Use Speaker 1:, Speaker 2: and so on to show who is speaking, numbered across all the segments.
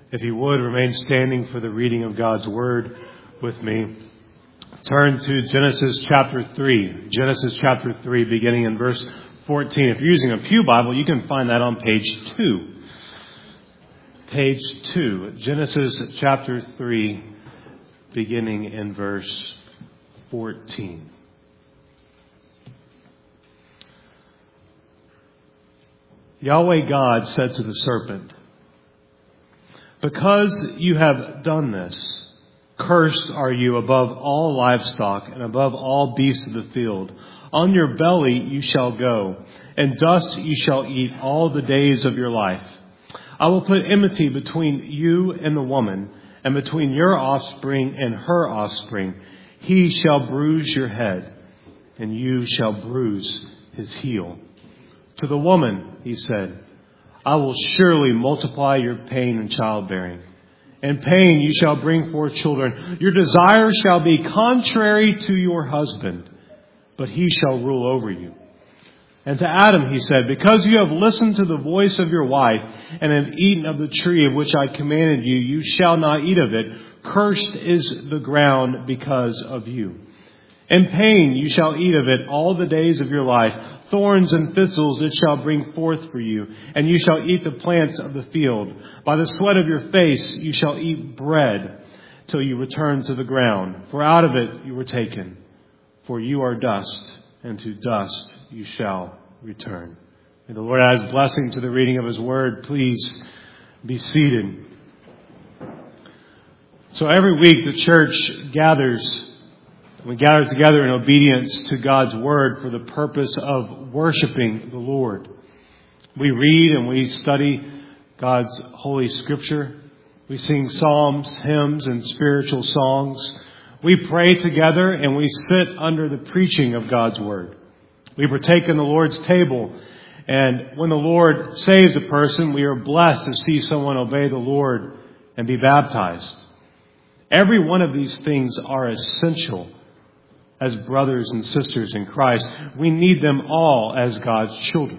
Speaker 1: If you would, remain standing for the reading of God's Word with me. Turn to Genesis chapter 3. Genesis chapter 3, beginning in verse 14. If you're using a Pew Bible, you can find that on page 2. Page 2. Genesis chapter 3, beginning in verse 14. Yahweh God said to the serpent, "Because you have done this, cursed are you above all livestock and above all beasts of the field. On your belly you shall go, and dust you shall eat all the days of your life. I will put enmity between you and the woman, and between your offspring and her offspring. He shall bruise your head, and you shall bruise his heel." To the woman, he said, "I will surely multiply your pain in childbearing. In pain you shall bring forth children. Your desire shall be contrary to your husband, but he shall rule over you." And to Adam he said, "Because you have listened to the voice of your wife and have eaten of the tree of which I commanded you, you shall not eat of it. Cursed is the ground because of you. In pain you shall eat of it all the days of your life. Thorns and thistles it shall bring forth for you, and you shall eat the plants of the field. By the sweat of your face you shall eat bread till you return to the ground. For out of it you were taken. For you are dust, and to dust you shall return." May the Lord add his blessing to the reading of his word. Please be seated. So every week the church gathers. We gather together in obedience to God's Word for the purpose of worshiping the Lord. We read and we study God's Holy Scripture. We sing psalms, hymns, and spiritual songs. We pray together and we sit under the preaching of God's Word. We partake in the Lord's table. And when the Lord saves a person, we are blessed to see someone obey the Lord and be baptized. Every one of these things are essential as brothers and sisters in Christ. We need them all as God's children.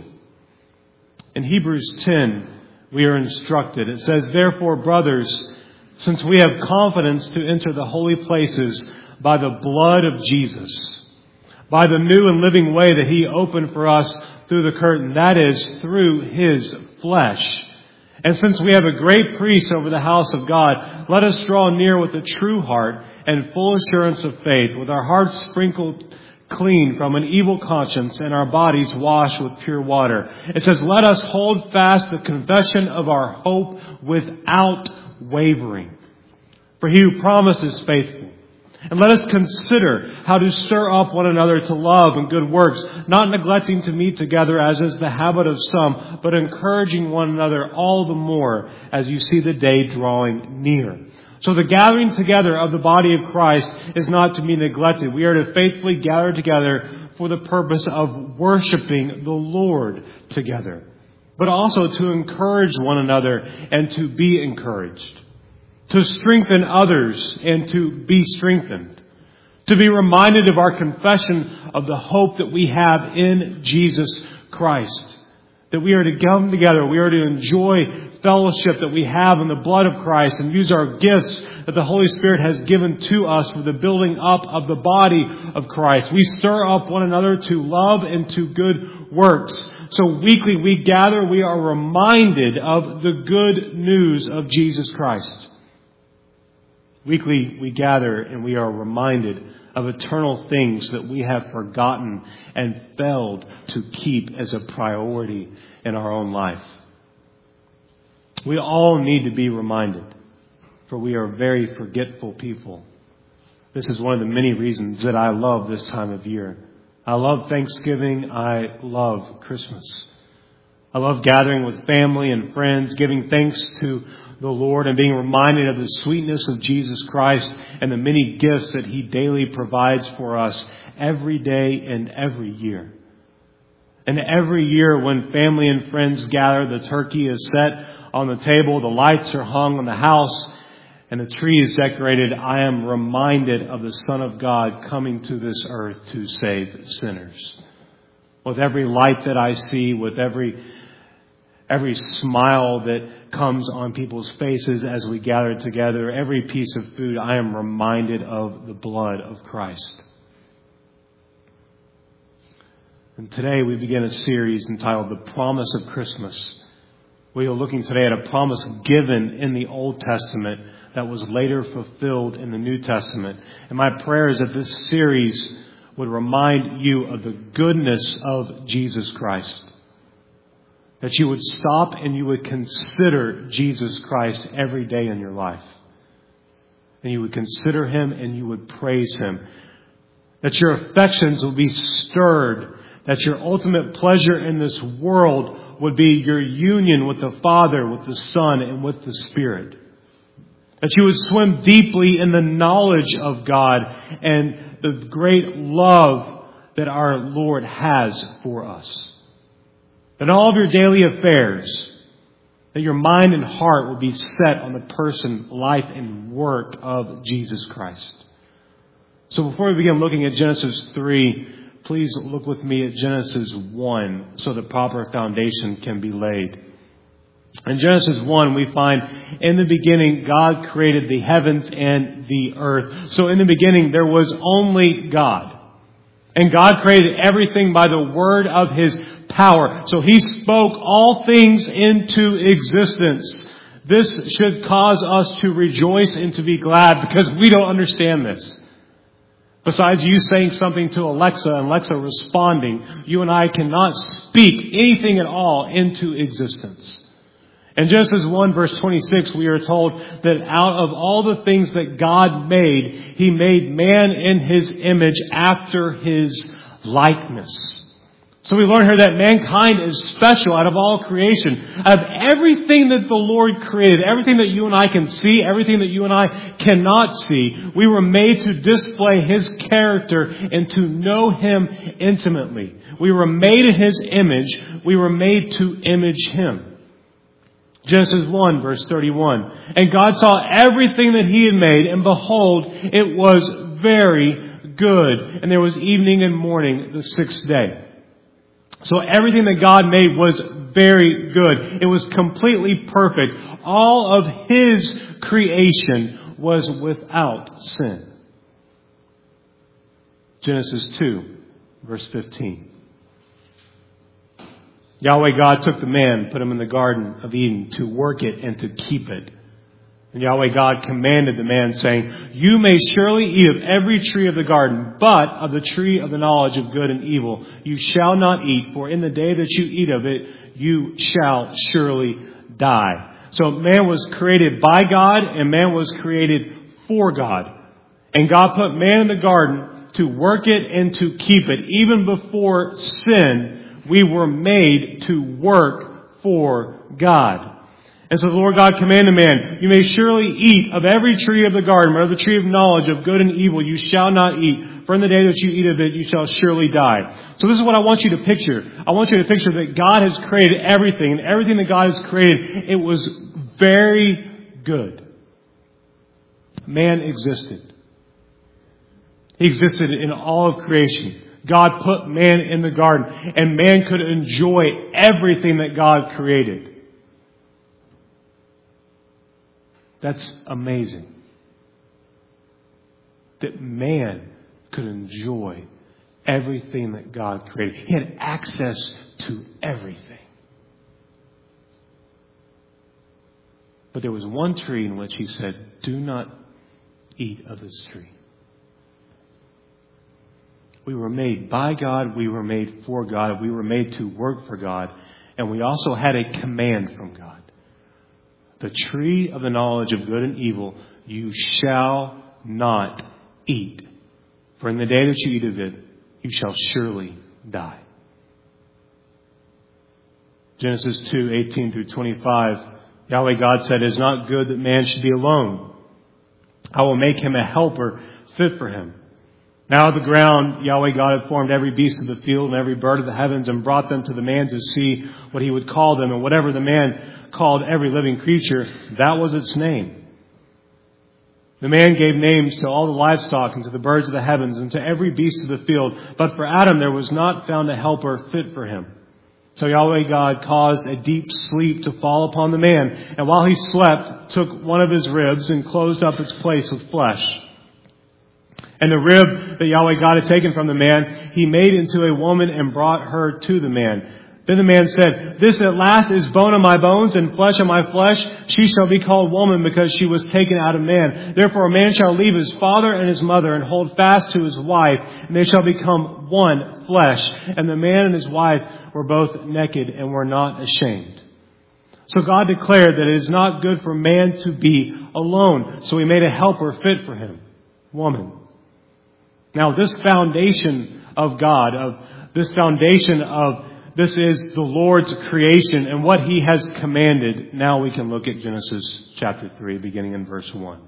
Speaker 1: In Hebrews 10, we are instructed. It says, "Therefore, brothers, since we have confidence to enter the holy places by the blood of Jesus, by the new and living way that he opened for us through the curtain, that is, through his flesh. And since we have a great priest over the house of God, let us draw near with a true heart and full assurance of faith, with our hearts sprinkled clean from an evil conscience and our bodies washed with pure water." It says, "Let us hold fast the confession of our hope without wavering. For he who promised is faithful. And let us consider how to stir up one another to love and good works, not neglecting to meet together as is the habit of some, but encouraging one another all the more as you see the day drawing near." So the gathering together of the body of Christ is not to be neglected. We are to faithfully gather together for the purpose of worshiping the Lord together, but also to encourage one another and to be encouraged, to strengthen others and to be strengthened, to be reminded of our confession of the hope that we have in Jesus Christ, that we are to come together, we are to enjoy fellowship that we have in the blood of Christ and use our gifts that the Holy Spirit has given to us for the building up of the body of Christ. We stir up one another to love and to good works. So weekly we gather, we are reminded of the good news of Jesus Christ. Weekly we gather and we are reminded of eternal things that we have forgotten and failed to keep as a priority in our own life. We all need to be reminded, for we are very forgetful people. This is one of the many reasons that I love this time of year. I love Thanksgiving. I love Christmas. I love gathering with family and friends, giving thanks to the Lord and being reminded of the sweetness of Jesus Christ and the many gifts that he daily provides for us every day and every year. And every year when family and friends gather, the turkey is set on the table, the lights are hung on the house, and the tree is decorated, I am reminded of the Son of God coming to this earth to save sinners. With every light that I see, with every every smile that comes on people's faces as we gather together, every piece of food, I am reminded of the blood of Christ. And today we begin a series entitled The Promise of Christmas. We are looking today at a promise given in the Old Testament that was later fulfilled in the New Testament. And my prayer is that this series would remind you of the goodness of Jesus Christ. That you would stop and you would consider Jesus Christ every day in your life. And you would consider Him and you would praise Him. That your affections will be stirred. That your ultimate pleasure in this world would be your union with the Father, with the Son, and with the Spirit. That you would swim deeply in the knowledge of God and the great love that our Lord has for us. That in all of your daily affairs, that your mind and heart will be set on the person, life, and work of Jesus Christ. So before we begin looking at Genesis 3, please look with me at Genesis 1 so the proper foundation can be laid. In Genesis 1, we find in the beginning, God created the heavens and the earth. So in the beginning, there was only God. And God created everything by the word of His power. So He spoke all things into existence. This should cause us to rejoice and to be glad because we don't understand this. Besides you saying something to Alexa and Alexa responding, you and I cannot speak anything at all into existence. In Genesis 1 verse 26, we are told that out of all the things that God made, He made man in His image after His likeness. So we learn here that mankind is special out of all creation. Out of everything that the Lord created, everything that you and I can see, everything that you and I cannot see, we were made to display His character and to know Him intimately. We were made in His image. We were made to image Him. Genesis 1 verse 31. And God saw everything that He had made, and behold, it was very good. And there was evening and morning the sixth day. So everything that God made was very good. It was completely perfect. All of His creation was without sin. Genesis 2, verse 15. Yahweh God took the man, put him in the Garden of Eden to work it and to keep it. And Yahweh God commanded the man, saying, You may surely eat of every tree of the garden, but of the tree of the knowledge of good and evil you shall not eat, for in the day that you eat of it, you shall surely die. So man was created by God, and man was created for God. And God put man in the garden to work it and to keep it. Even before sin, we were made to work for God. And so the Lord God commanded man, You may surely eat of every tree of the garden, but of the tree of knowledge of good and evil you shall not eat. For in the day that you eat of it, you shall surely die. So this is what I want you to picture. I want you to picture that God has created everything, and everything that God has created, it was very good. Man existed. He existed in all of creation. God put man in the garden, and man could enjoy everything that God created. That's amazing. That man could enjoy everything that God created. He had access to everything. But there was one tree in which He said, Do not eat of this tree. We were made by God. We were made for God. We were made to work for God. And we also had a command from God. The tree of the knowledge of good and evil you shall not eat. For in the day that you eat of it, you shall surely die. Genesis 2, 18 through 25. Yahweh God said, It is not good that man should be alone. I will make him a helper fit for him. Now of the ground, Yahweh God had formed every beast of the field and every bird of the heavens and brought them to the man to see what he would call them. And whatever the man called every living creature, that was its name. The man gave names to all the livestock and to the birds of the heavens and to every beast of the field. But for Adam there was not found a helper fit for him. So Yahweh God caused a deep sleep to fall upon the man, and while he slept, took one of his ribs and closed up its place with flesh. And the rib that Yahweh God had taken from the man, he made into a woman and brought her to the man. Then the man said, "This at last is bone of my bones and flesh of my flesh. She shall be called woman because she was taken out of man. Therefore a man shall leave his father and his mother and hold fast to his wife, and they shall become one flesh. And the man and his wife were both naked and were not ashamed." So God declared that it is not good for man to be alone. So he made a helper fit for him, woman. Now this foundation of God, this is the Lord's creation and what He has commanded. Now we can look at Genesis chapter 3, beginning in verse 1.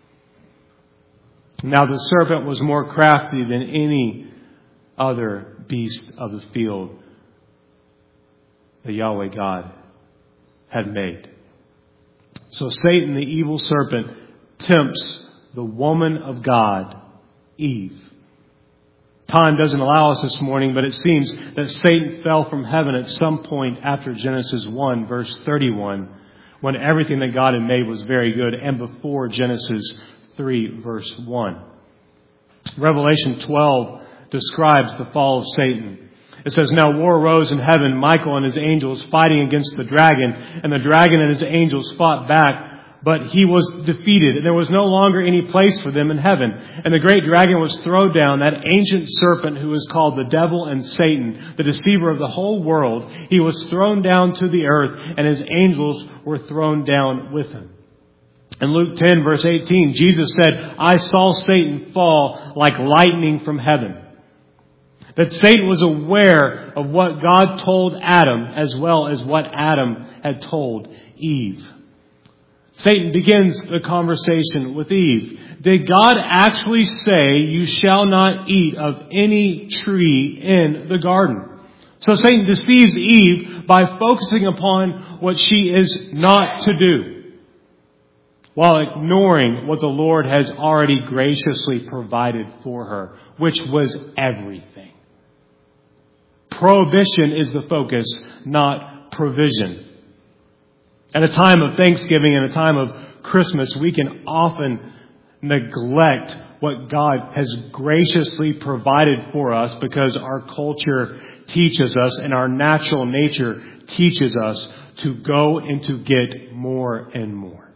Speaker 1: Now the serpent was more crafty than any other beast of the field that Yahweh God had made. So Satan, the evil serpent, tempts the woman of God, Eve. Time doesn't allow us this morning, but it seems that Satan fell from heaven at some point after Genesis 1, verse 31, when everything that God had made was very good, and before Genesis 3, verse 1. Revelation 12 describes the fall of Satan. It says, "Now war arose in heaven, Michael and his angels fighting against the dragon, and the dragon and his angels fought back, but he was defeated, and there was no longer any place for them in heaven. And the great dragon was thrown down, that ancient serpent who is called the devil and Satan, the deceiver of the whole world. He was thrown down to the earth, and his angels were thrown down with him." In Luke 10, verse 18, Jesus said, "I saw Satan fall like lightning from heaven." That Satan was aware of what God told Adam as well as what Adam had told Eve. Satan begins the conversation with Eve. Did God actually say, "You shall not eat of any tree in the garden"? So Satan deceives Eve by focusing upon what she is not to do, while ignoring what the Lord has already graciously provided for her, which was everything. Prohibition is the focus, not provision. At a time of Thanksgiving and a time of Christmas, we can often neglect what God has graciously provided for us because our culture teaches us and our natural nature teaches us to go and to get more and more.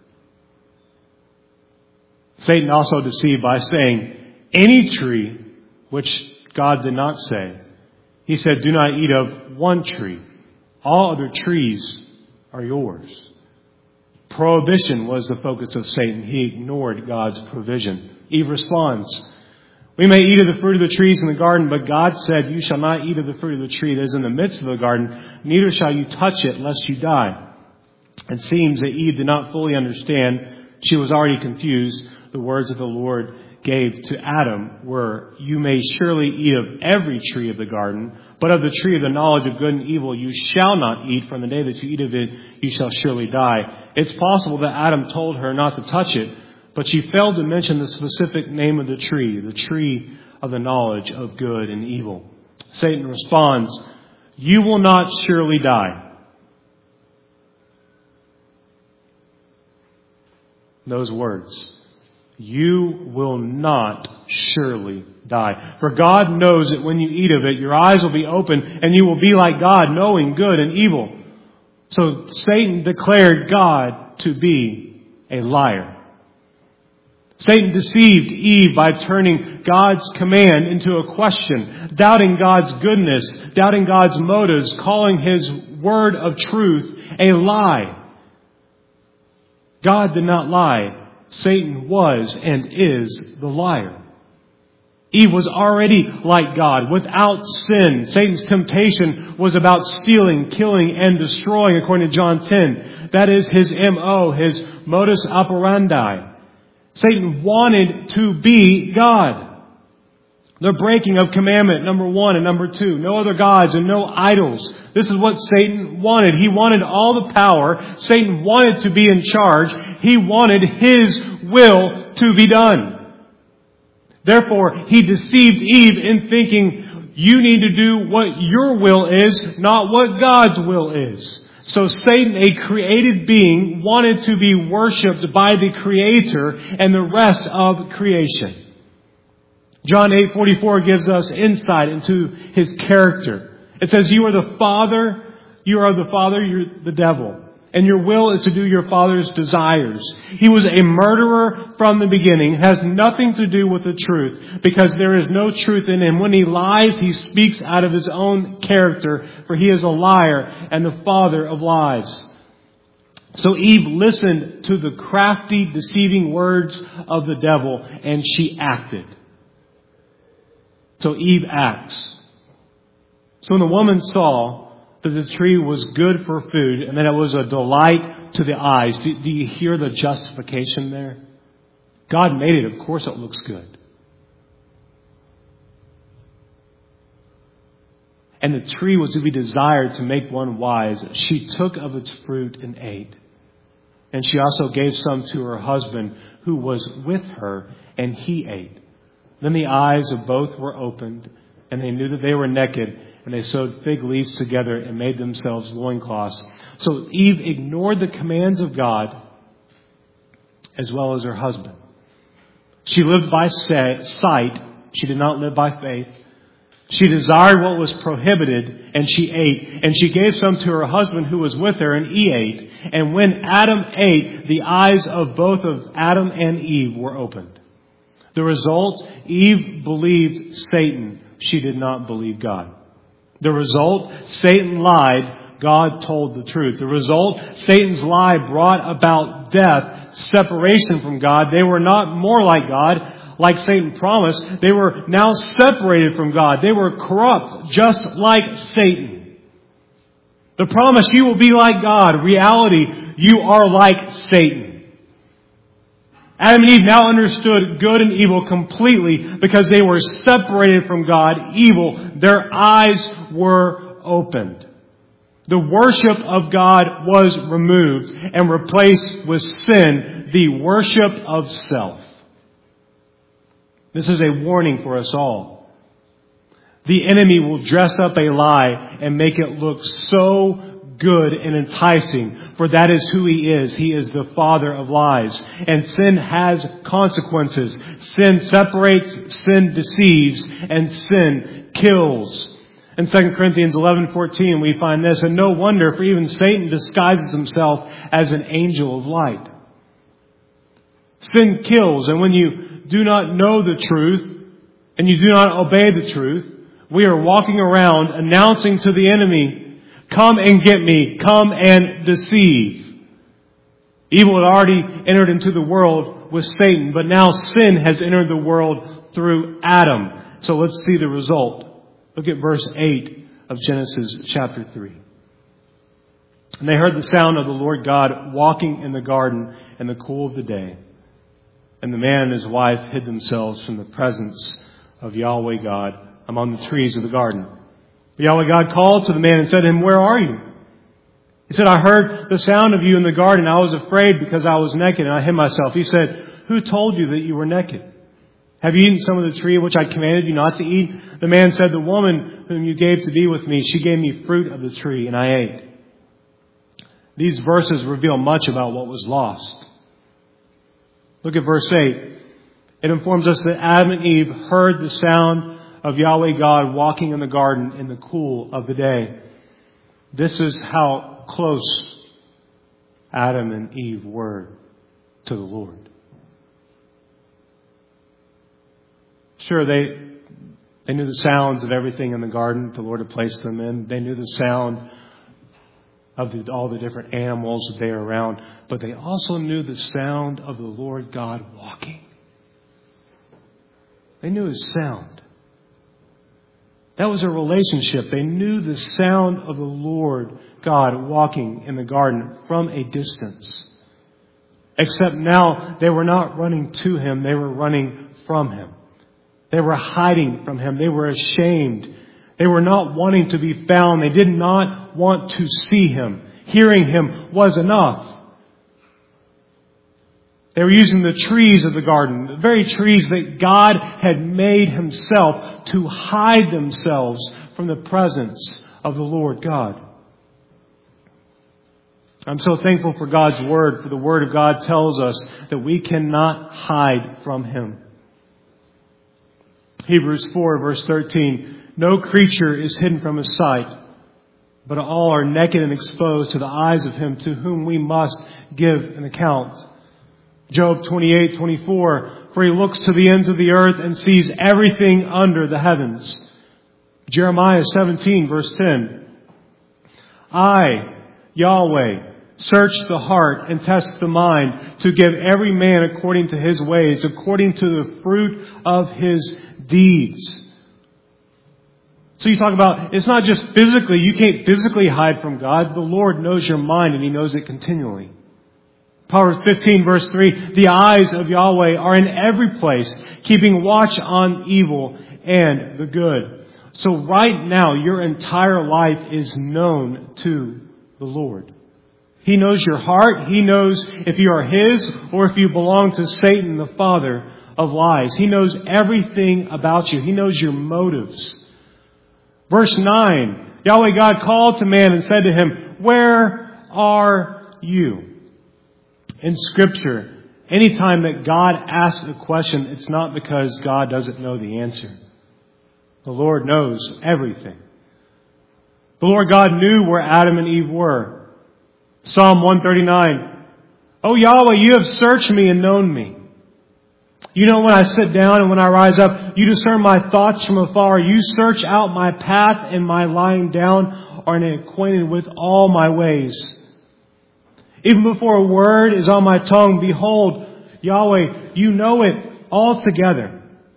Speaker 1: Satan also deceived by saying, any tree, which God did not say. He said, "Do not eat of one tree. All other trees are yours." Prohibition was the focus of Satan. He ignored God's provision. Eve responds, "We may eat of the fruit of the trees in the garden, but God said, 'You shall not eat of the fruit of the tree that is in the midst of the garden, neither shall you touch it, lest you die.'" It seems that Eve did not fully understand. She was already confused. The words that the Lord gave to Adam were, "You may surely eat of every tree of the garden, but of the tree of the knowledge of good and evil you shall not eat. From the day that you eat of it, you shall surely die." It's possible that Adam told her not to touch it, but she failed to mention the specific name of the tree of the knowledge of good and evil. Satan responds, "You will not surely die." Those words. You will not surely die. For God knows that when you eat of it, your eyes will be open and you will be like God, knowing good and evil. So Satan declared God to be a liar. Satan deceived Eve by turning God's command into a question, doubting God's goodness, doubting God's motives, calling His word of truth a lie. God did not lie. Satan was and is the liar. Eve was already like God, without sin. Satan's temptation was about stealing, killing, and destroying, according to John 10. That is his MO, his modus operandi. Satan wanted to be God. The breaking of commandment, number 1 and number 2. No other gods and no idols. This is what Satan wanted. He wanted all the power. Satan wanted to be in charge. He wanted his will to be done. Therefore, he deceived Eve in thinking You need to do what your will is, not what God's will is. So Satan, a created being, wanted to be worshipped by the Creator and the rest of creation. John 8:44 gives us insight into his character. It says, you are the father, you're the devil. And your will is to do your father's desires. He was a murderer from the beginning. Has nothing to do with the truth, because there is no truth in him. When he lies, he speaks out of his own character, for he is a liar and the father of lies. So Eve listened to the crafty, deceiving words of the devil, and she acted. So Eve acts. So when the woman saw that the tree was good for food and that it was a delight to the eyes. Do you hear the justification there? God made it. Of course it looks good. And the tree was to be desired to make one wise. She took of its fruit and ate. And she also gave some to her husband who was with her, and he ate. Then the eyes of both were opened, and they knew that they were naked. And they sewed fig leaves together and made themselves loincloths. So Eve ignored the commands of God as well as her husband. She lived by sight. She did not live by faith. She desired what was prohibited, and she ate. And she gave some to her husband who was with her, and he ate. And when Adam ate, the eyes of both of Adam and Eve were opened. The result, Eve believed Satan. She did not believe God. The result, Satan lied, God told the truth. The result, Satan's lie brought about death, separation from God. They were not more like God, like Satan promised. They were now separated from God. They were corrupt, just like Satan. The promise, you will be like God. Reality, you are like Satan. Adam and Eve now understood good and evil completely because they were separated from God, evil. Their eyes were opened. The worship of God was removed and replaced with sin, the worship of self. This is a warning for us all. The enemy will dress up a lie and make it look so good and enticing. For that is who he is. He is the father of lies. And sin has consequences. Sin separates, sin deceives, and sin kills. In 2 Corinthians 11:14 we find this, and no wonder, for even Satan disguises himself as an angel of light. Sin kills, and when you do not know the truth, and you do not obey the truth, we are walking around announcing to the enemy, come and get me. Come and deceive. Evil had already entered into the world with Satan, but now sin has entered the world through Adam. So let's see the result. Look at verse 8 of Genesis chapter 3. And they heard the sound of the Lord God walking in the garden in the cool of the day. And the man and his wife hid themselves from the presence of Yahweh God among the trees of the garden. Yahweh God called to the man and said to him, where are you? He said, I heard the sound of you in the garden. I was afraid because I was naked and I hid myself. He said, who told you that you were naked? Have you eaten some of the tree which I commanded you not to eat? The man said, the woman whom you gave to be with me, she gave me fruit of the tree and I ate. These verses reveal much about what was lost. Look at verse 8. It informs us that Adam and Eve heard the sound of Yahweh God walking in the garden in the cool of the day. This is how close Adam and Eve were to the Lord. Sure, they knew the sounds of everything in the garden the Lord had placed them in. They knew the sound of all the different animals that they were around. But they also knew the sound of the Lord God walking. They knew His sound. That was a relationship. They knew the sound of the Lord God walking in the garden from a distance. Except now they were not running to Him. They were running from Him. They were hiding from Him. They were ashamed. They were not wanting to be found. They did not want to see Him. Hearing Him was enough. They were using the trees of the garden, the very trees that God had made Himself to hide themselves from the presence of the Lord God. I'm so thankful for God's Word, for the Word of God tells us that we cannot hide from Him. Hebrews 4 verse 13, no creature is hidden from His sight, but all are naked and exposed to the eyes of Him to whom we must give an account. Job 28:24, for He looks to the ends of the earth and sees everything under the heavens. Jeremiah 17 verse 10, I, Yahweh, search the heart and test the mind to give every man according to his ways, according to the fruit of his deeds. So you talk about, it's not just physically, you can't physically hide from God. The Lord knows your mind and He knows it continually. Proverbs 15 verse 3, the eyes of Yahweh are in every place, keeping watch on evil and the good. So right now, your entire life is known to the Lord. He knows your heart. He knows if you are His or if you belong to Satan, the father of lies. He knows everything about you. He knows your motives. Verse 9, Yahweh God called to man and said to him, where are you? In Scripture, anytime that God asks a question, it's not because God doesn't know the answer. The Lord knows everything. The Lord God knew where Adam and Eve were. Psalm 139, O Yahweh, you have searched me and known me. You know when I sit down and when I rise up, you discern my thoughts from afar. You search out my path and my lying down are acquainted with all my ways. Even before a word is on my tongue, behold, Yahweh, you know it altogether.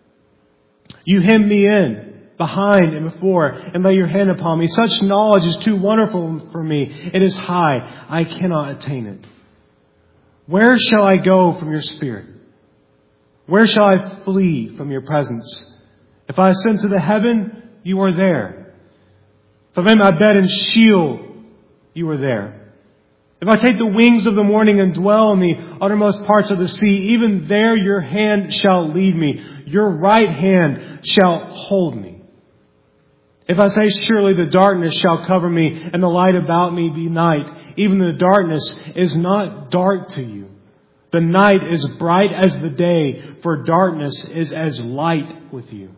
Speaker 1: You hem me in, behind and before, and lay your hand upon me. Such knowledge is too wonderful for me. It is high. I cannot attain it. Where shall I go from your Spirit? Where shall I flee from your presence? If I ascend to the heaven, you are there. If I make my bed in Sheol, you are there. If I take the wings of the morning and dwell in the uttermost parts of the sea, even there your hand shall lead me. Your right hand shall hold me. If I say, surely the darkness shall cover me and the light about me be night, even the darkness is not dark to you. The night is bright as the day, for darkness is as light with you.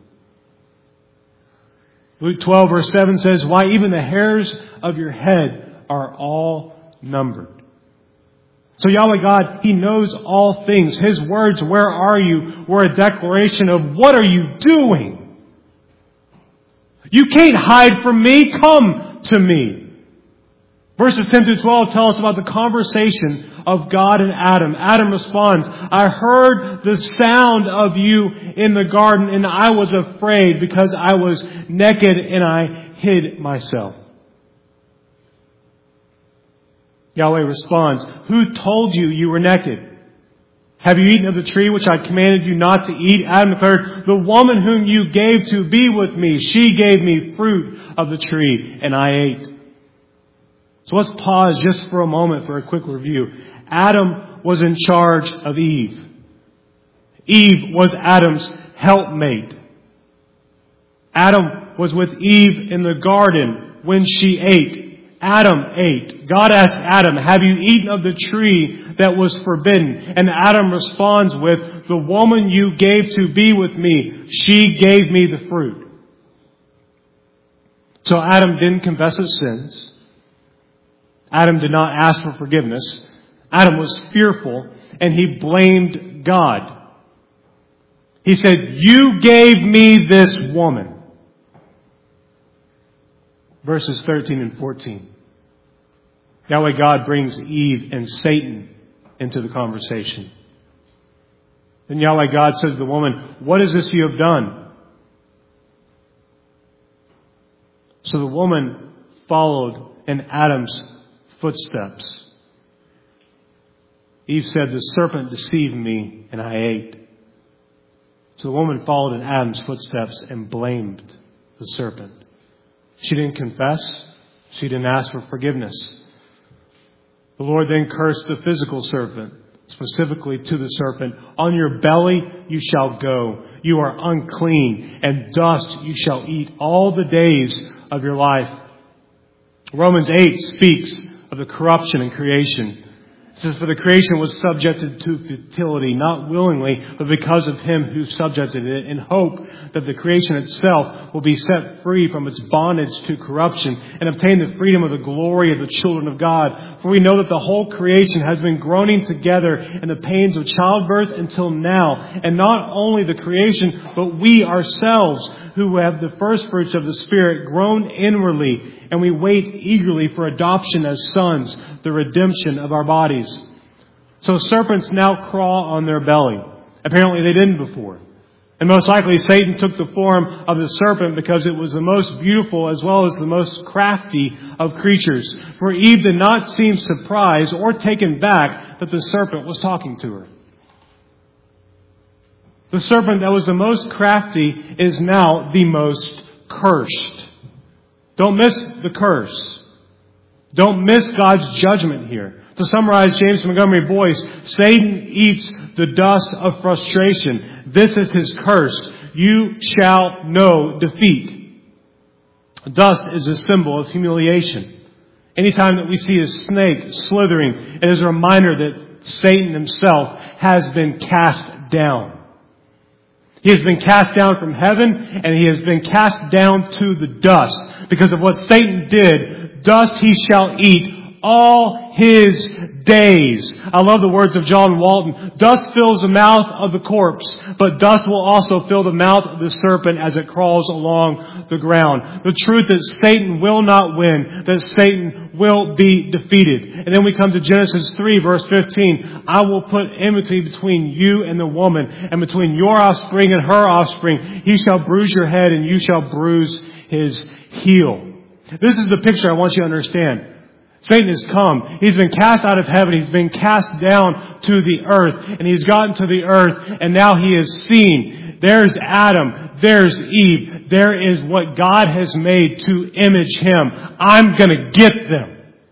Speaker 1: Luke 12 verse 7 says, why even the hairs of your head are all numbered. So Yahweh God, He knows all things. His words, where are you, were a declaration of what are you doing? You can't hide from me. Come to me. Verses 10 through 12 tell us about the conversation of God and Adam. Adam responds, I heard the sound of you in the garden and I was afraid because I was naked and I hid myself. Yahweh responds, who told you you were naked? Have you eaten of the tree which I commanded you not to eat? Adam declared, the woman whom you gave to be with me, she gave me fruit of the tree and I ate. So let's pause just for a moment for a quick review. Adam was in charge of Eve. Eve was Adam's helpmate. Adam was with Eve in the garden when she ate. Adam ate. God asked Adam, have you eaten of the tree that was forbidden? And Adam responds with, the woman you gave to be with me, she gave me the fruit. So Adam didn't confess his sins. Adam did not ask for forgiveness. Adam was fearful and he blamed God. He said, you gave me this woman. Verses 13 and 14. Yahweh God brings Eve and Satan into the conversation. Then Yahweh God says to the woman, what is this you have done? So the woman followed in Adam's footsteps. Eve said, the serpent deceived me and I ate. So the woman followed in Adam's footsteps and blamed the serpent. She didn't confess. She didn't ask for forgiveness. The Lord then cursed the physical serpent, specifically to the serpent, "On your belly you shall go. You are unclean, and dust you shall eat all the days of your life." Romans 8 speaks of the corruption in creation. It says, "For the creation was subjected to futility, not willingly, but because of Him who subjected it, in hope that the creation itself will be set free from its bondage to corruption and obtain the freedom of the glory of the children of God. For we know that the whole creation has been groaning together in the pains of childbirth until now. And not only the creation, but we ourselves, who have the first fruits of the Spirit, groan inwardly, and we wait eagerly for adoption as sons, the redemption of our bodies." So serpents now crawl on their belly. Apparently they didn't before. And most likely Satan took the form of the serpent because it was the most beautiful as well as the most crafty of creatures. For Eve did not seem surprised or taken back that the serpent was talking to her. The serpent that was the most crafty is now the most cursed. Don't miss the curse. Don't miss God's judgment here. To summarize James Montgomery Boyce, Satan eats the dust of frustration. This is his curse. You shall know defeat. Dust is a symbol of humiliation. Anytime that we see a snake slithering, it is a reminder that Satan himself has been cast down. He has been cast down from heaven, and he has been cast down to the dust. Because of what Satan did, dust he shall eat all his days. I love the words of John Walton. Dust fills the mouth of the corpse, but dust will also fill the mouth of the serpent as it crawls along the ground. The truth is Satan will not win, that Satan will be defeated. And then we come to Genesis 3 verse 15. "I will put enmity between you and the woman, and between your offspring and her offspring. He shall bruise your head, and you shall bruise his heel." This is the picture I want you to understand. Satan has come. He's been cast out of heaven. He's been cast down to the earth. And he's gotten to the earth. And now he is seen. There's Adam. There's Eve. There is what God has made to image him. I'm going to get them.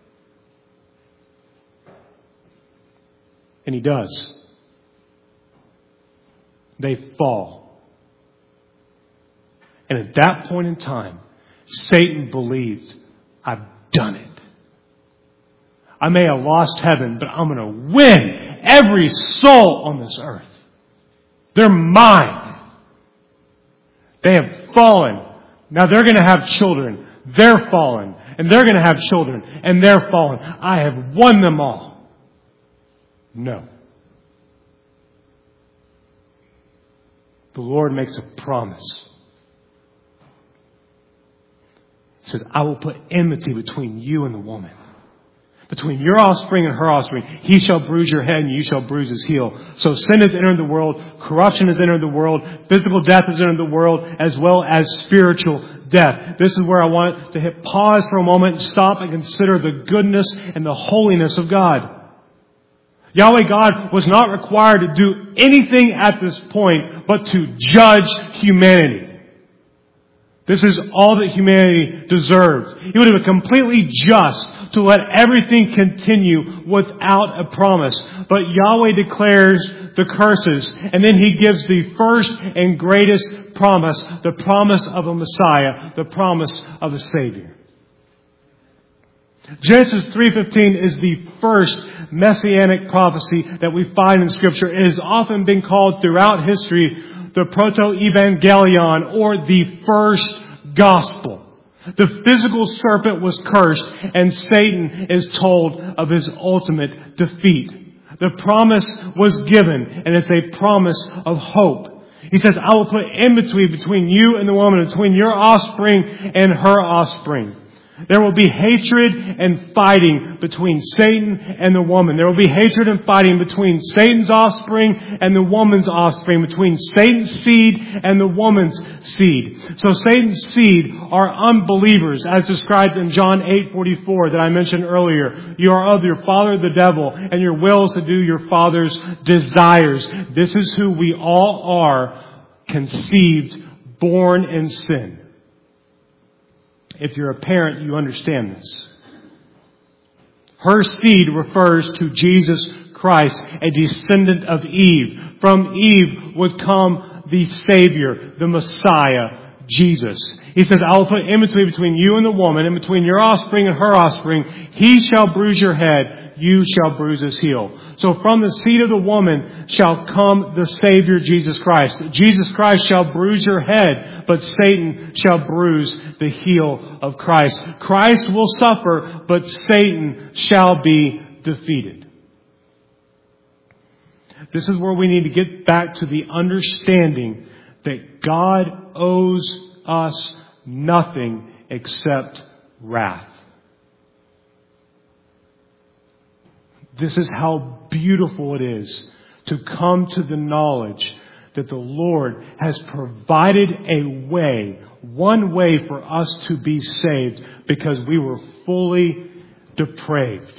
Speaker 1: And he does. They fall. And at that point in time, Satan believed, I've done it. I may have lost heaven, but I'm going to win every soul on this earth. They're mine. They have fallen. Now they're going to have children. They're fallen. And they're going to have children. And they're fallen. I have won them all. No. The Lord makes a promise. He says, "I will put enmity between you and the woman. Between your offspring and her offspring, he shall bruise your head and you shall bruise his heel." So sin has entered the world, corruption has entered the world, physical death has entered the world, as well as spiritual death. This is where I want to hit pause for a moment, stop and consider the goodness and the holiness of God. Yahweh God was not required to do anything at this point but to judge humanity. This is all that humanity deserved. He would have been completely just to let everything continue without a promise. But Yahweh declares the curses, and then He gives the first and greatest promise, the promise of a Messiah, the promise of a Savior. Genesis 3:15 is the first messianic prophecy that we find in Scripture. It has often been called throughout history the proto-evangelion, or the first gospel. The physical serpent was cursed, and Satan is told of his ultimate defeat. The promise was given, and it's a promise of hope. He says, "I will put enmity between you and the woman, between your offspring and her offspring." There will be hatred and fighting between Satan and the woman. There will be hatred and fighting between Satan's offspring and the woman's offspring, between Satan's seed and the woman's seed. So Satan's seed are unbelievers, as described in John 8:44 that I mentioned earlier. "You are of your father the devil, and your will is to do your father's desires." This is who we all are, conceived, born in sin. If you're a parent, you understand this. Her seed refers to Jesus Christ, a descendant of Eve. From Eve would come the Savior, the Messiah, Jesus. He says, I will put enmity between you and the woman, and between your offspring and her offspring. He shall bruise your head, you shall bruise his heel. So from the seed of the woman shall come the Savior, Jesus Christ. Jesus Christ shall bruise your head, but Satan shall bruise the heel of Christ. Christ will suffer, but Satan shall be defeated. This is where we need to get back to the understanding that God owes us nothing except wrath. This is how beautiful it is to come to the knowledge that the Lord has provided a way, one way for us to be saved because we were fully depraved.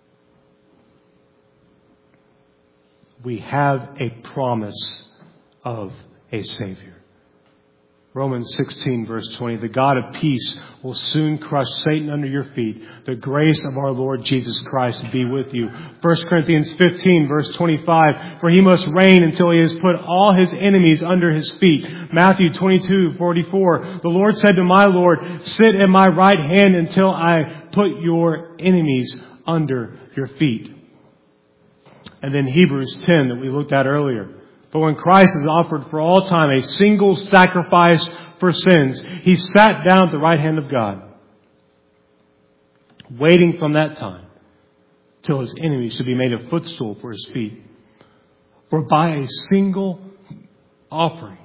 Speaker 1: We have a promise of a Savior. Romans 16 verse 20, the God of peace will soon crush Satan under your feet. The grace of our Lord Jesus Christ be with you. 1 Corinthians 15 verse 25, for he must reign until he has put all his enemies under his feet. Matthew 22:44, the Lord said to my Lord, sit at my right hand until I put your enemies under your feet. And then Hebrews 10 that we looked at earlier. But when Christ is offered for all time a single sacrifice for sins, he sat down at the right hand of God, waiting from that time till his enemies should be made a footstool for his feet. For by a single offering,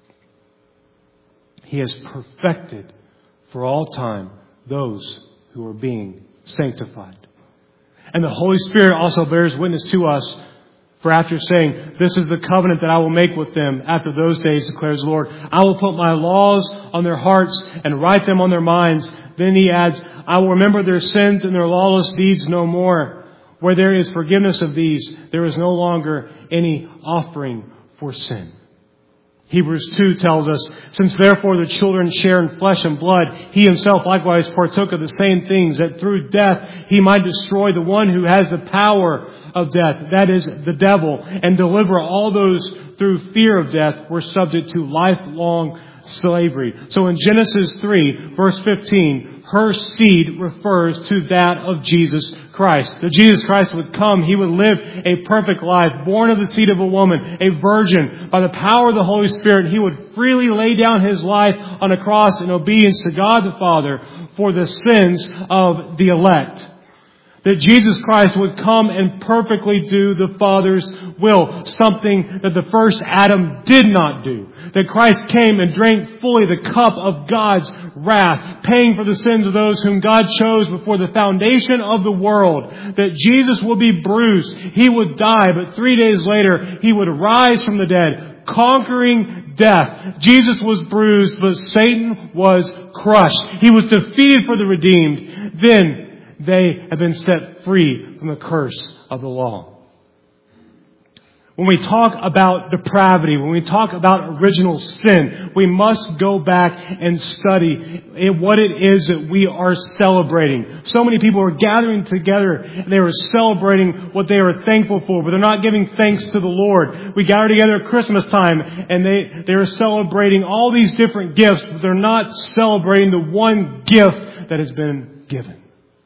Speaker 1: he has perfected for all time those who are being sanctified. And the Holy Spirit also bears witness to us. For after saying, this is the covenant that I will make with them after those days, declares the Lord. I will put my laws on their hearts and write them on their minds. Then he adds, I will remember their sins and their lawless deeds no more. Where there is forgiveness of these, there is no longer any offering for sin. Hebrews 2 tells us, since therefore the children share in flesh and blood, he himself likewise partook of the same things, that through death he might destroy the one who has the power of death, that is, the devil, and deliver all those through fear of death were subject to lifelong slavery. So in Genesis 3, verse 15, her seed refers to that of Jesus Christ. That Jesus Christ would come, he would live a perfect life, born of the seed of a woman, a virgin. By the power of the Holy Spirit, he would freely lay down his life on a cross in obedience to God the Father for the sins of the elect. That Jesus Christ would come and perfectly do the Father's will. Something that the first Adam did not do. That Christ came and drank fully the cup of God's wrath, paying for the sins of those whom God chose before the foundation of the world. That Jesus would be bruised. He would die, but 3 days later, he would rise from the dead, conquering death. Jesus was bruised, but Satan was crushed. He was defeated for the redeemed. Then they have been set free from the curse of the law. When we talk about depravity, when we talk about original sin, we must go back and study what it is that we are celebrating. So many people are gathering together and they are celebrating what they are thankful for, but they're not giving thanks to the Lord. We gather together at Christmas time and they are celebrating all these different gifts, but they're not celebrating the one gift that has been given.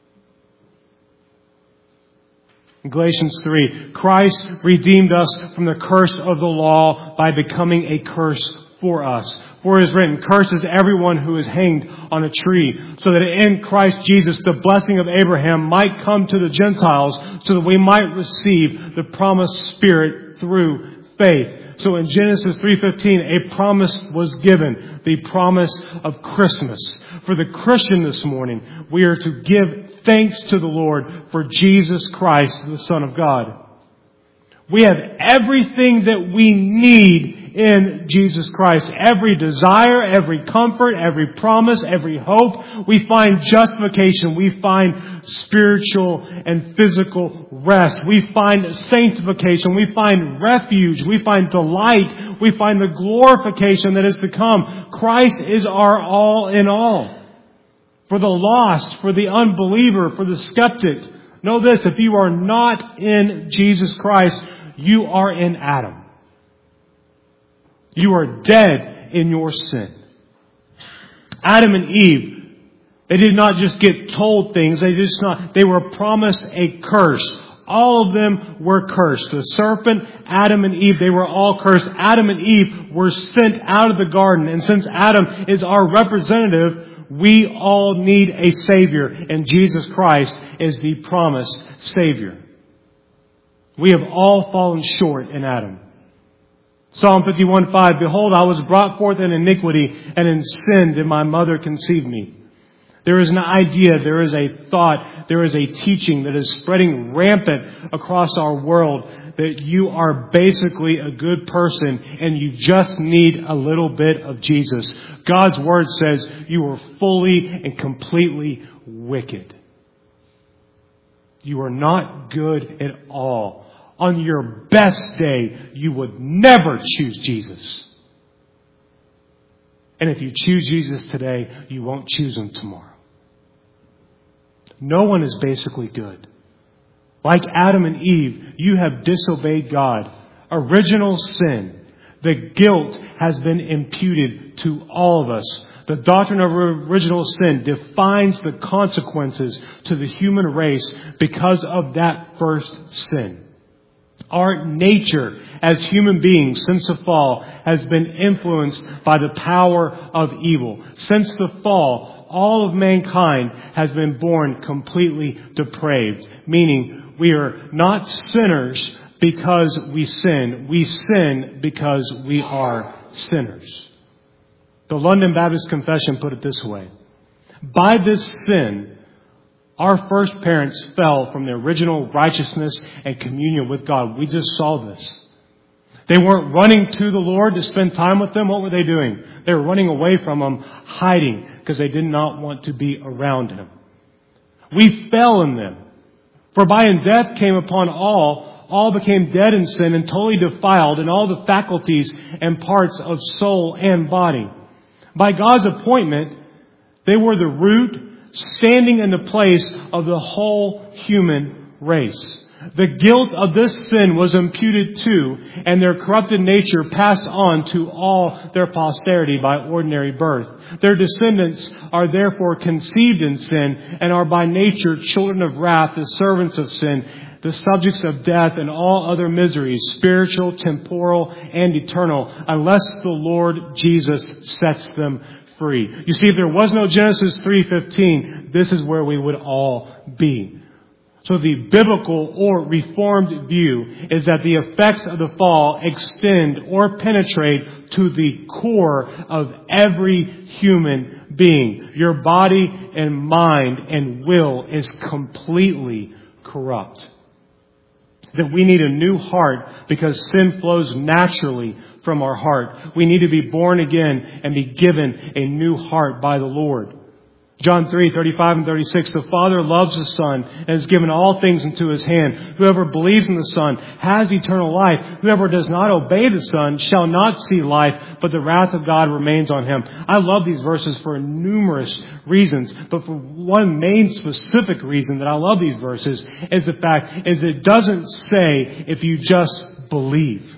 Speaker 1: In Galatians 3, Christ redeemed us from the curse of the law by becoming a curse for us. For it is written, cursed is everyone who is hanged on a tree, so that in Christ Jesus the blessing of Abraham might come to the Gentiles, so that we might receive the promised Spirit through faith. So in Genesis 3:15, a promise was given, the promise of Christmas. For the Christian this morning, we are to give thanks to the Lord for Jesus Christ, the Son of God. We have everything that we need in Jesus Christ. Every desire, every comfort, every promise, every hope. We find justification. We find spiritual and physical rest. We find sanctification. We find refuge. We find delight. We find the glorification that is to come. Christ is our all in all. For the lost, for the unbeliever, for the skeptic, Know this, if you are not in Jesus Christ, you are in Adam. You are dead in your sin. Adam and Eve, they did not just get told things. They were promised a curse. All of them were cursed. The serpent, Adam and Eve, they were all cursed. Adam and Eve were sent out of the garden. And since Adam is our representative, we all need a Savior. And Jesus Christ is the promised Savior. We have all fallen short in Adam. Psalm 51:5, Behold, I was brought forth in iniquity, and in sin did my mother conceive me. There is an idea, there is a thought, there is a teaching that is spreading rampant across our world that you are basically a good person and you just need a little bit of Jesus. God's Word says you are fully and completely wicked. You are not good at all. On your best day, you would never choose Jesus. And if you choose Jesus today, you won't choose Him tomorrow. No one is basically good. Like Adam and Eve, you have disobeyed God. Original sin. The guilt has been imputed to all of us. The doctrine of original sin defines the consequences to the human race because of that first sin. Our nature as human beings since the fall has been influenced by the power of evil. Since the fall, all of mankind has been born completely depraved, meaning we are not sinners because we sin. We sin because we are sinners. The London Baptist Confession put it this way. By this sin, our first parents fell from their original righteousness and communion with God. We just saw this. They weren't running to the Lord to spend time with Him. What were they doing? They were running away from Him, hiding, because they did not want to be around Him. We fell in them. For by and death came upon all became dead in sin and totally defiled in all the faculties and parts of soul and body. By God's appointment, they were the root, standing in the place of the whole human race. The guilt of this sin was imputed to, and their corrupted nature passed on to all their posterity by ordinary birth. Their descendants are therefore conceived in sin, and are by nature children of wrath, the servants of sin, the subjects of death and all other miseries, spiritual, temporal, and eternal, unless the Lord Jesus sets them free. You see, if there was no Genesis 3:15, this is where we would all be. So the biblical or reformed view is that the effects of the fall extend or penetrate to the core of every human being. Your body and mind and will is completely corrupt. That we need a new heart because sin flows naturally from our heart. We need to be born again and be given a new heart by the Lord. John 3:35 and 36, the Father loves the Son and has given all things into His hand. Whoever believes in the Son has eternal life. Whoever does not obey the Son shall not see life, but the wrath of God remains on him. I love these verses for numerous reasons, but for one main specific reason that I love these verses is the fact is it doesn't say if you just believe.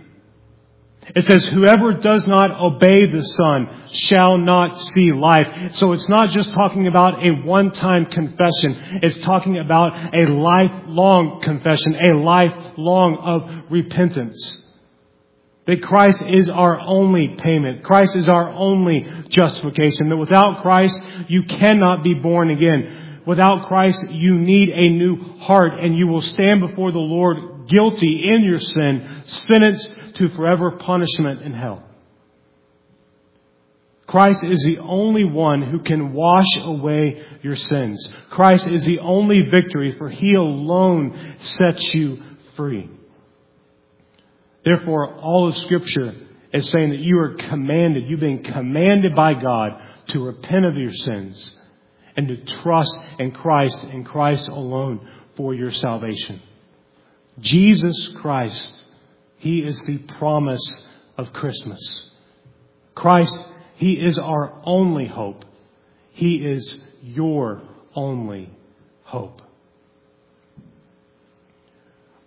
Speaker 1: It says, whoever does not obey the Son shall not see life. So it's not just talking about a one-time confession. It's talking about a lifelong confession, a lifelong of repentance. That Christ is our only payment. Christ is our only justification. That without Christ, you cannot be born again. Without Christ, you need a new heart, and you will stand before the Lord guilty in your sin, sentenced to forever punishment in hell. Christ is the only one who can wash away your sins. Christ is the only victory, for He alone sets you free. Therefore, all of Scripture is saying that you are commanded, you've been commanded by God to repent of your sins and to trust in Christ and Christ alone for your salvation. Jesus Christ, He is the promise of Christmas. Christ, He is our only hope. He is your only hope.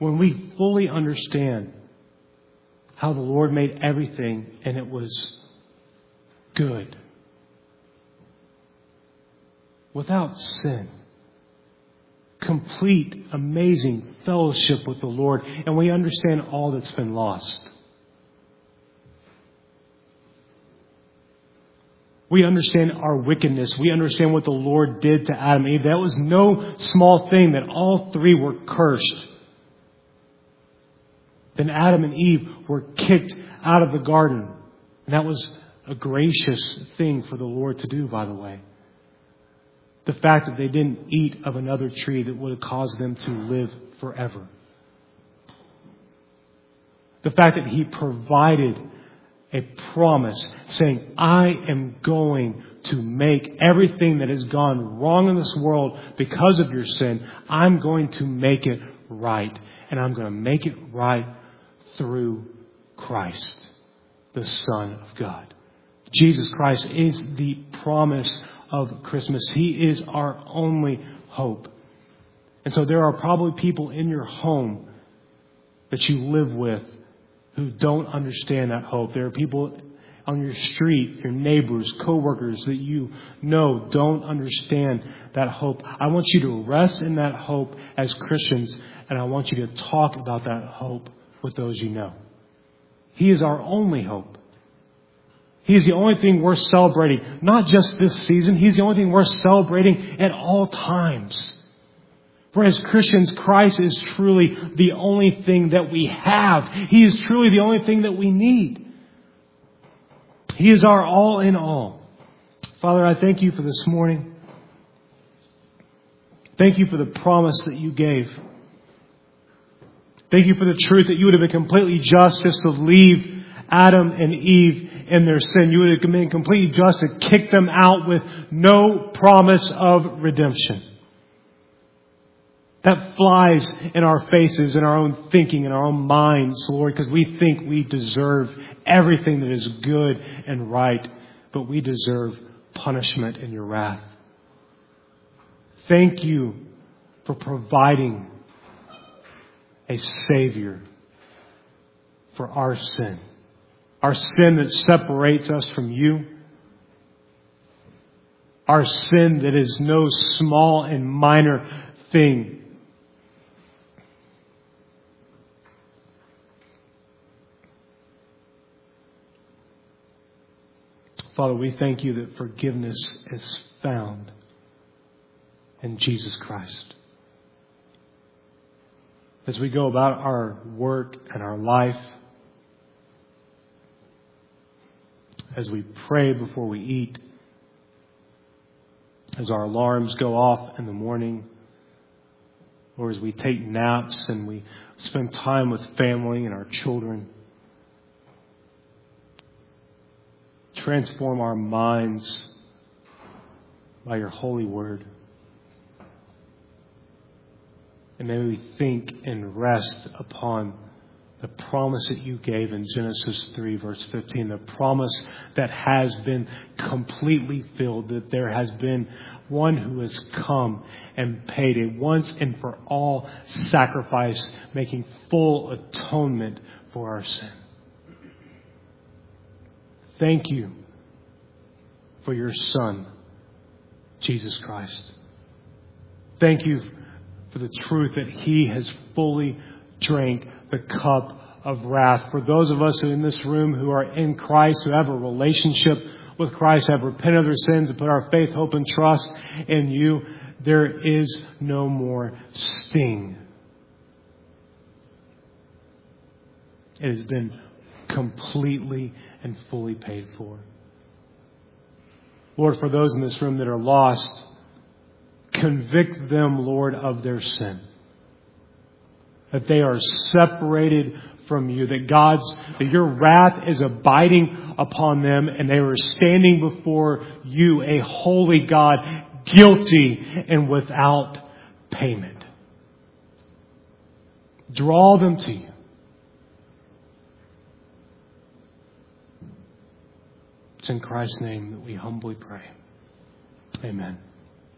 Speaker 1: when we fully understand how the Lord made everything and it was good, without sin, complete, amazing fellowship with the Lord, and we understand all that's been lost. We understand our wickedness. We understand what the Lord did to Adam and Eve. That was no small thing, that all three were cursed. Then Adam and Eve were kicked out of the garden. And that was a gracious thing for the Lord to do, by the way. The fact that they didn't eat of another tree that would have caused them to live forever. The fact that He provided a promise saying, I am going to make everything that has gone wrong in this world because of your sin, I'm going to make it right. And I'm going to make it right through Christ, the Son of God. Jesus Christ is the promise of Christmas. He is our only hope. And so there are probably people in your home that you live with who don't understand that hope. There are people on your street, your neighbors, coworkers that you know don't understand that hope. I want you to rest in that hope as Christians, and I want you to talk about that hope with those you know. He is our only hope. He is the only thing worth celebrating, not just this season. He's the only thing worth celebrating at all times. For as Christians, Christ is truly the only thing that we have. He is truly the only thing that we need. He is our all in all. Father, I thank you for this morning. Thank you for the promise that you gave. Thank you for the truth that you would have been completely just just to leave Adam and Eve in their sin. You would have been completely just to kick them out with no promise of redemption. That flies in our faces, in our own thinking, in our own minds, Lord, because we think we deserve everything that is good and right, but we deserve punishment in your wrath. Thank you for providing a Savior for our sin. Our sin that separates us from you. Our sin that is no small and minor thing. Father, we thank you that forgiveness is found in Jesus Christ. As we go about our work and our life, as we pray before we eat, as our alarms go off in the morning, or as we take naps and we spend time with family and our children, transform our minds by your holy word. And may we think and rest upon the promise that you gave in Genesis 3, verse 15. The promise that has been completely filled. That there has been one who has come and paid a once and for all sacrifice, making full atonement for our sin. Thank you for your Son, Jesus Christ. Thank you for the truth that He has fully drank the cup of wrath. For those of us in this room who are in Christ, who have a relationship with Christ, have repented of their sins and put our faith, hope, and trust in you, there is no more sting. It has been completely and fully paid for. Lord, for those in this room that are lost, convict them, Lord, of their sin. That they are separated from you. That your wrath is abiding upon them, and they are standing before you, a holy God, guilty and without payment. Draw them to you. It's in Christ's name that we humbly pray. Amen.